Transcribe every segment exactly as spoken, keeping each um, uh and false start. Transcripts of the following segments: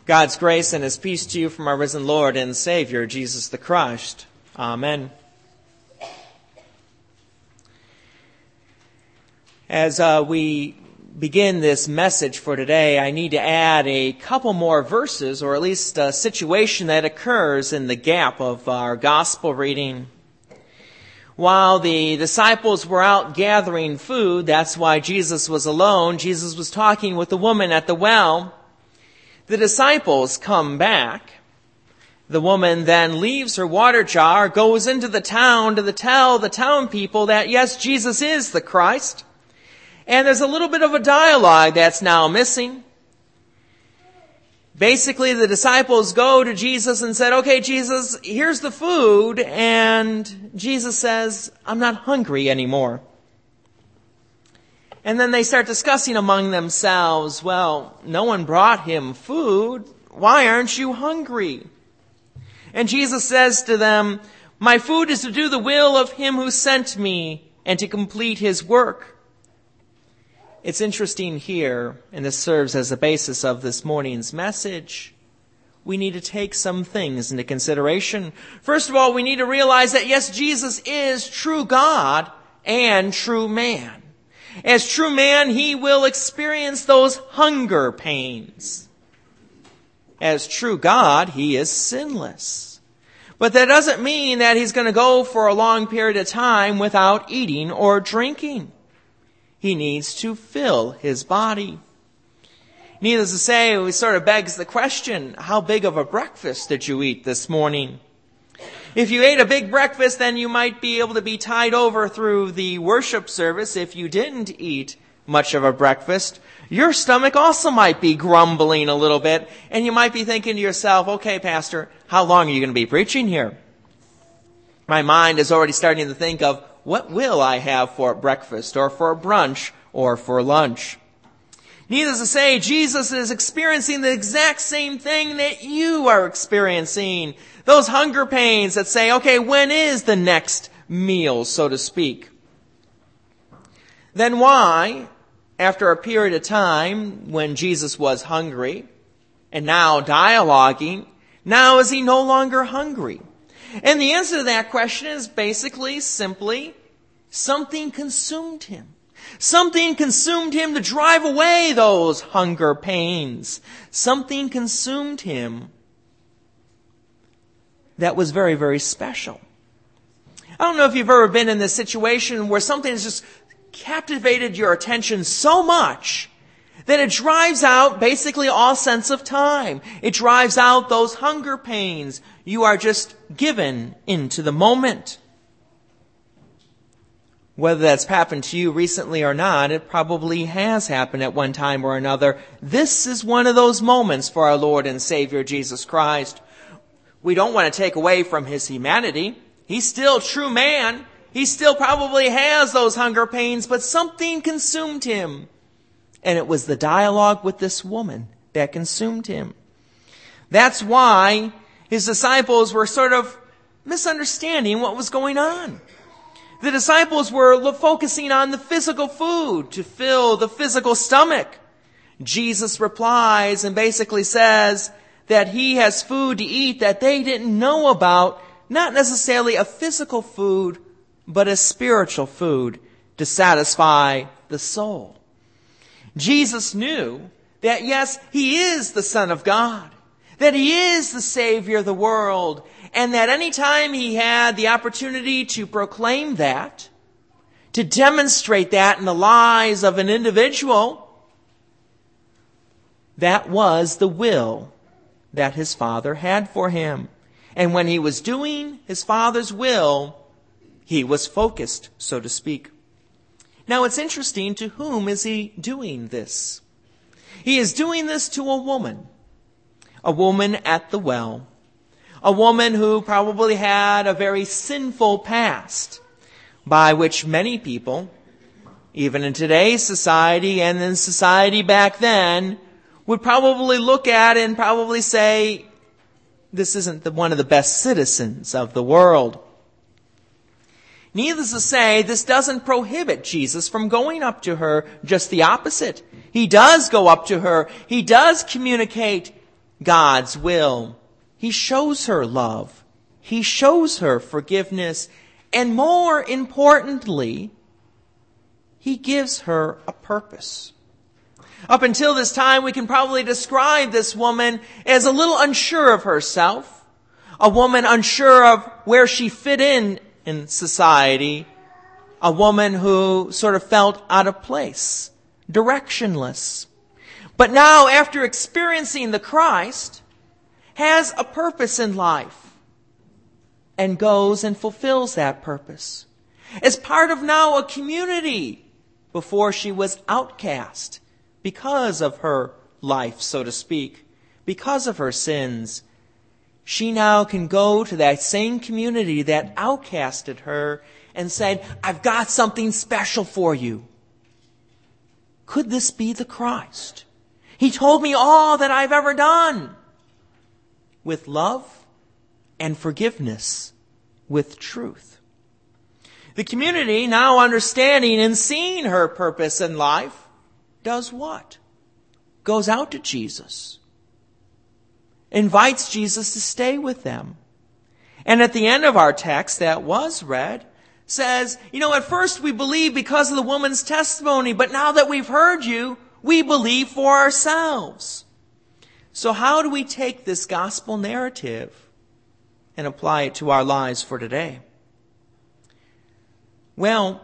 God's grace and His peace to you from our risen Lord and Savior, Jesus the Christ. Amen. As uh, we begin this message for today, I need to add a couple more verses, or at least a situation that occurs in the gap of our gospel reading. While the disciples were out gathering food, that's why Jesus was alone. Jesus was talking with the woman at the well. The disciples come back. The woman then leaves her water jar, goes into the town to tell the town people that, yes, Jesus is the Christ. And there's a little bit of a dialogue that's now missing. Basically, the disciples go to Jesus and said, okay, Jesus, here's the food. And Jesus says, I'm not hungry anymore. And then they start discussing among themselves, well, no one brought him food. Why aren't you hungry? And Jesus says to them, my food is to do the will of him who sent me and to complete his work. It's interesting here, and this serves as the basis of this morning's message. We need to take some things into consideration. First of all, we need to realize that, yes, Jesus is true God and true man. As true man, he will experience those hunger pains. As true God, he is sinless. But that doesn't mean that he's going to go for a long period of time without eating or drinking. He needs to fill his body. Needless to say, it sort of begs the question, how big of a breakfast did you eat this morning? If you ate a big breakfast, then you might be able to be tied over through the worship service. If you didn't eat much of a breakfast, your stomach also might be grumbling a little bit, and you might be thinking to yourself, okay, Pastor, how long are you going to be preaching here? My mind is already starting to think of, what will I have for breakfast, or for brunch, or for lunch? Needless to say, Jesus is experiencing the exact same thing that you are experiencing. Those hunger pains that say, okay, when is the next meal, so to speak? Then why, after a period of time when Jesus was hungry, and now dialoguing, now is he no longer hungry? And the answer to that question is basically, simply, something consumed him. Something consumed him to drive away those hunger pains. Something consumed him that was very, very special. I don't know if you've ever been in this situation where something has just captivated your attention so much that it drives out basically all sense of time. It drives out those hunger pains. You are just given into the moment. Whether that's happened to you recently or not, it probably has happened at one time or another. This is one of those moments for our Lord and Savior Jesus Christ. We don't want to take away from his humanity. He's still true man. He still probably has those hunger pains, but something consumed him. And it was the dialogue with this woman that consumed him. That's why his disciples were sort of misunderstanding what was going on. The disciples were focusing on the physical food to fill the physical stomach. Jesus replies and basically says that he has food to eat that they didn't know about, not necessarily a physical food, but a spiritual food to satisfy the soul. Jesus knew that, yes, he is the Son of God, that he is the Savior of the world, and that any time he had the opportunity to proclaim that, to demonstrate that in the lives of an individual, that was the will that his Father had for him. And when he was doing his Father's will, he was focused, so to speak. Now it's interesting, to whom is he doing this? He is doing this to a woman. A woman at the well. A woman who probably had a very sinful past, by which many people, even in today's society and in society back then, would probably look at and probably say, this isn't the, one of the best citizens of the world. Needless to say, this doesn't prohibit Jesus from going up to her. Just the opposite. He does go up to her. He does communicate God's will. He shows her love. He shows her forgiveness. And more importantly, He gives her a purpose. Up until this time, we can probably describe this woman as a little unsure of herself, a woman unsure of where she fit in in society, a woman who sort of felt out of place, directionless. But now, after experiencing the Christ, has a purpose in life and goes and fulfills that purpose. As part of now a community. Before she was outcast because of her life, so to speak, because of her sins. She now can go to that same community that outcasted her and said, I've got something special for you. Could this be the Christ? He told me all that I've ever done. With love and forgiveness, with truth. The community, now understanding and seeing her purpose in life, does what? Goes out to Jesus. Invites Jesus to stay with them. And at the end of our text that was read, says, you know, at first we believe because of the woman's testimony, but now that we've heard you, we believe for ourselves. So how do we take this gospel narrative and apply it to our lives for today? Well,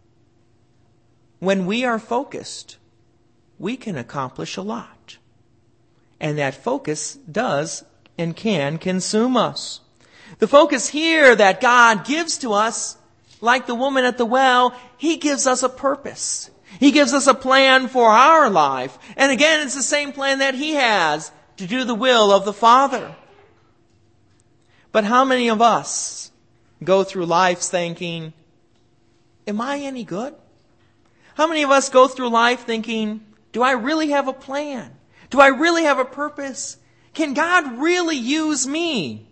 when we are focused, we can accomplish a lot. And that focus does and can consume us. The focus here that God gives to us, like the woman at the well, He gives us a purpose. He gives us a plan for our life. And again, it's the same plan that He has, to do the will of the Father. But how many of us go through life thinking, am I any good? How many of us go through life thinking, do I really have a plan? Do I really have a purpose? Can God really use me?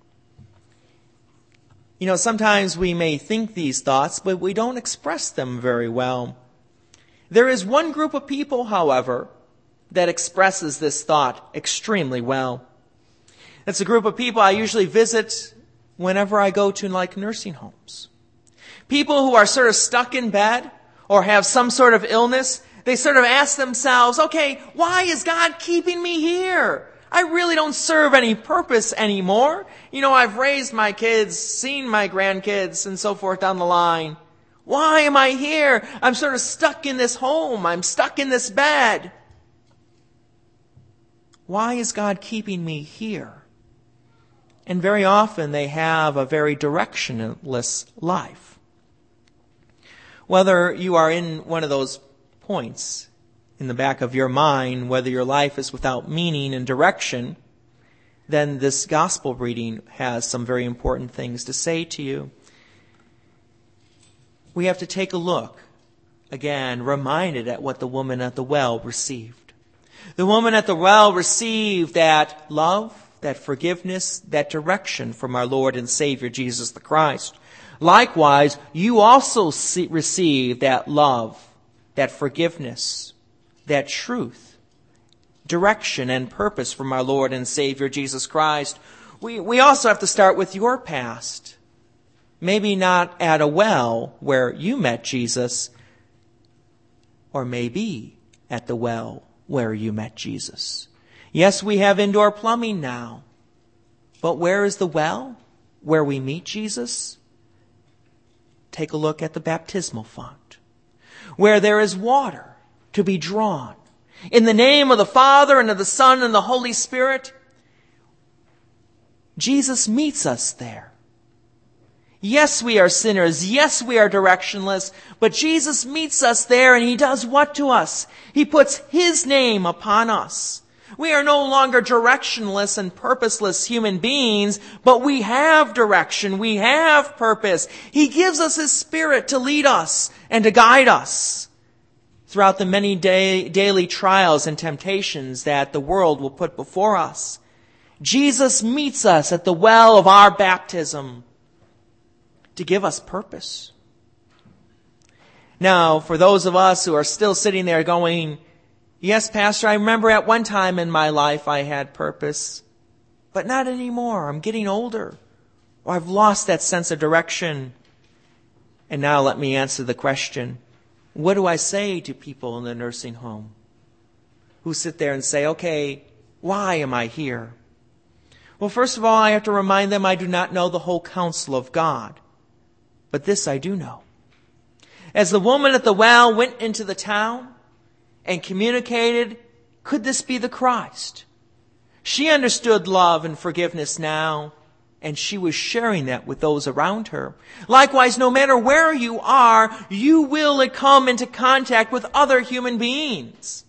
You know, sometimes we may think these thoughts, but we don't express them very well. There is one group of people, however, that expresses this thought extremely well. It's a group of people I usually visit whenever I go to like nursing homes. People who are sort of stuck in bed or have some sort of illness, they sort of ask themselves, okay, why is God keeping me here? I really don't serve any purpose anymore. You know, I've raised my kids, seen my grandkids, and so forth down the line. Why am I here? I'm sort of stuck in this home. I'm stuck in this bed. Why is God keeping me here? And very often they have a very directionless life. Whether you are in one of those points in the back of your mind, whether your life is without meaning and direction, then this gospel reading has some very important things to say to you. We have to take a look, again, reminded at what the woman at the well received. The woman at the well received that love, that forgiveness, that direction from our Lord and Savior Jesus the Christ. Likewise, you also see, receive that love, that forgiveness, that truth, direction and purpose from our Lord and Savior Jesus Christ. We, we also have to start with your past. Maybe not at a well where you met Jesus, or maybe at the well where you met Jesus. Yes, we have indoor plumbing now, but where is the well where we meet Jesus? Take a look at the baptismal font, where there is water to be drawn. In the name of the Father and of the Son and the Holy Spirit, Jesus meets us there. Yes, we are sinners. Yes, we are directionless. But Jesus meets us there, and He does what to us? He puts His name upon us. We are no longer directionless and purposeless human beings, but we have direction. We have purpose. He gives us His Spirit to lead us and to guide us throughout the many day, daily trials and temptations that the world will put before us. Jesus meets us at the well of our baptism to give us purpose. Now, for those of us who are still sitting there going, Yes, Pastor, I remember at one time in my life I had purpose, but not anymore. I'm getting older, or I've lost that sense of direction. And now let me answer the question, what do I say to people in the nursing home who sit there and say, okay, why am I here? Well, first of all, I have to remind them I do not know the whole counsel of God. But this I do know. As the woman at the well went into the town and communicated, could this be the Christ? She understood love and forgiveness now, and she was sharing that with those around her. Likewise, no matter where you are, you will come into contact with other human beings.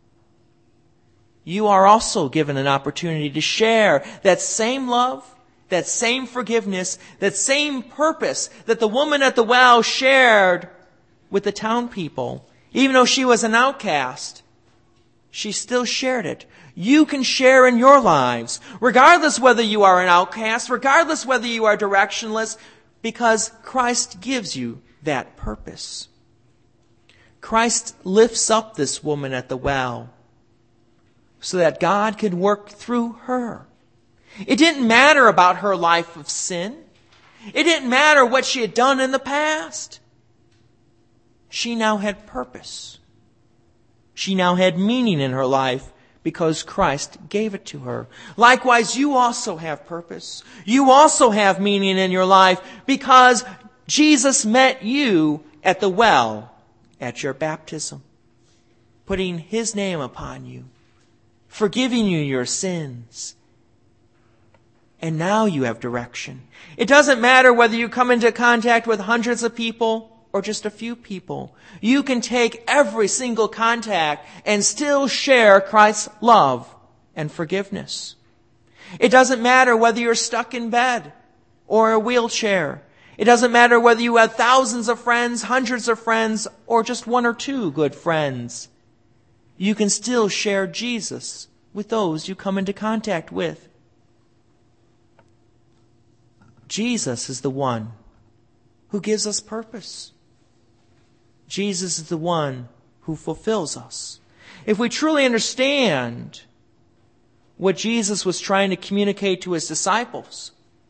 You are also given an opportunity to share that same love, that same forgiveness, that same purpose that the woman at the well shared with the town people. Even though she was an outcast, she still shared it. You can share in your lives, regardless whether you are an outcast, regardless whether you are directionless, because Christ gives you that purpose. Christ lifts up this woman at the well so that God could work through her. It didn't matter about her life of sin. It didn't matter what she had done in the past. She now had purpose. She now had meaning in her life because Christ gave it to her. Likewise, you also have purpose. You also have meaning in your life because Jesus met you at the well at your baptism, putting His name upon you, forgiving you your sins. And now you have direction. It doesn't matter whether you come into contact with hundreds of people or just a few people. You can take every single contact and still share Christ's love and forgiveness. It doesn't matter whether you're stuck in bed or a wheelchair. It doesn't matter whether you have thousands of friends, hundreds of friends, or just one or two good friends. You can still share Jesus with those you come into contact with. Jesus is the one who gives us purpose. Jesus is the one who fulfills us. If we truly understand what Jesus was trying to communicate to His disciples,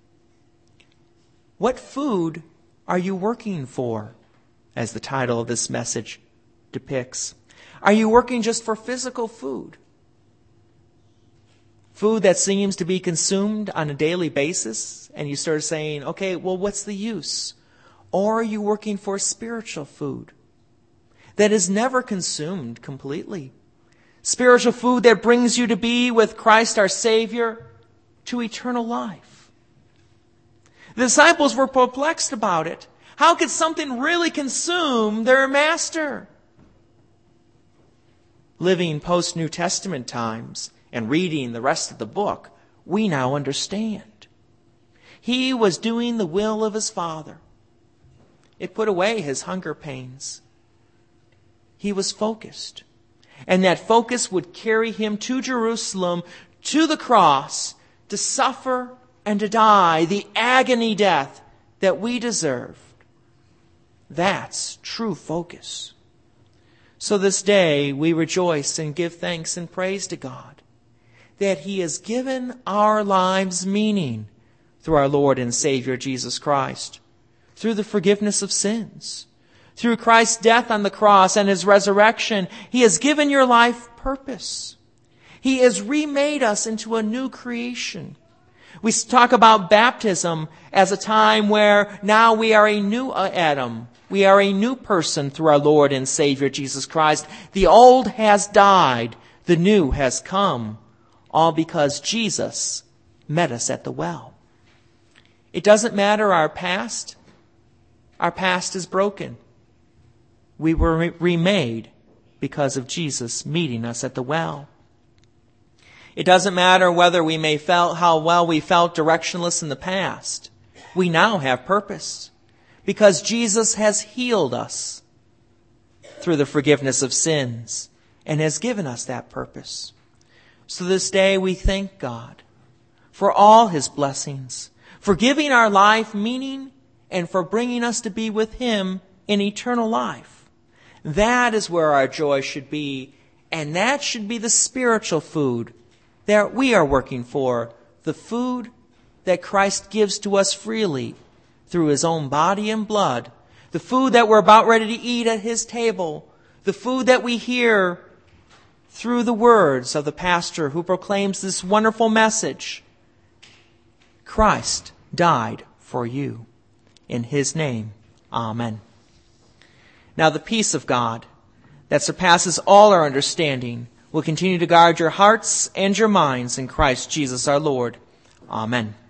what food are you working for, as the title of this message depicts? Are you working just for physical food? Food that seems to be consumed on a daily basis, and you start saying, okay, well, what's the use? Or are you working for spiritual food that is never consumed completely? Spiritual food that brings you to be with Christ our Savior to eternal life. The disciples were perplexed about it. How could something really consume their master? Living post-New Testament times and reading the rest of the book, we now understand. He was doing the will of His Father. It put away His hunger pains. He was focused. And that focus would carry Him to Jerusalem, to the cross, to suffer and to die the agony death that we deserved. That's true focus. So this day we rejoice and give thanks and praise to God that He has given our lives meaning through our Lord and Savior Jesus Christ, through the forgiveness of sins. Through Christ's death on the cross and His resurrection, He has given your life purpose. He has remade us into a new creation. We talk about baptism as a time where now we are a new Adam. We are a new person through our Lord and Savior Jesus Christ. The old has died. The new has come. All because Jesus met us at the well. It doesn't matter our past. Our past is broken. We were re- remade because of Jesus meeting us at the well. It doesn't matter whether we may felt how well we felt directionless in the past. We now have purpose because Jesus has healed us through the forgiveness of sins and has given us that purpose. So this day we thank God for all His blessings, for giving our life meaning, and for bringing us to be with Him in eternal life. That is where our joy should be, And that should be the spiritual food that we are working for, the food that Christ gives to us freely through his own body and blood, the food that we're about ready to eat at his table, the food that we hear through the words of the pastor who proclaims this wonderful message. Christ died for you. In his name, amen. Now the peace of God that surpasses all our understanding will continue to guard your hearts and your minds in Christ Jesus our Lord. Amen.